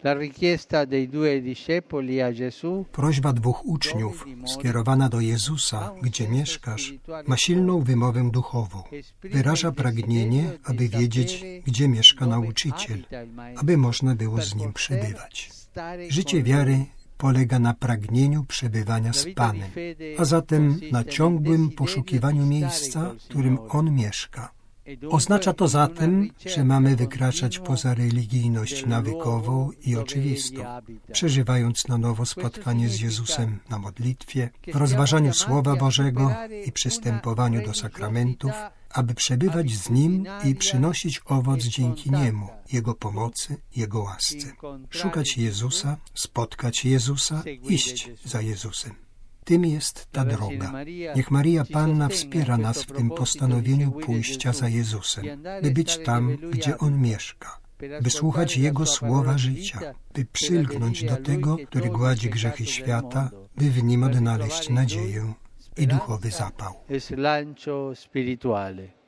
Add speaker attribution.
Speaker 1: Prośba dwóch uczniów skierowana do Jezusa, gdzie mieszkasz, ma silną wymowę duchową. Wyraża pragnienie, aby wiedzieć, gdzie mieszka nauczyciel, aby można było z nim przebywać. Życie wiary polega na pragnieniu przebywania z Panem, a zatem na ciągłym poszukiwaniu miejsca, w którym On mieszka. Oznacza to zatem, że mamy wykraczać poza religijność nawykową i oczywistą, przeżywając na nowo spotkanie z Jezusem na modlitwie, w rozważaniu Słowa Bożego i przystępowaniu do sakramentów, aby przebywać z Nim i przynosić owoc dzięki Niemu, Jego pomocy, Jego łasce. Szukać Jezusa, spotkać Jezusa, iść za Jezusem. Tym jest ta droga. Niech Maria Panna wspiera nas w tym postanowieniu pójścia za Jezusem, by być tam, gdzie On mieszka, by słuchać Jego słowa życia, by przylgnąć do Tego, który gładzi grzechy świata, by w Nim odnaleźć nadzieję i duchowy zapał.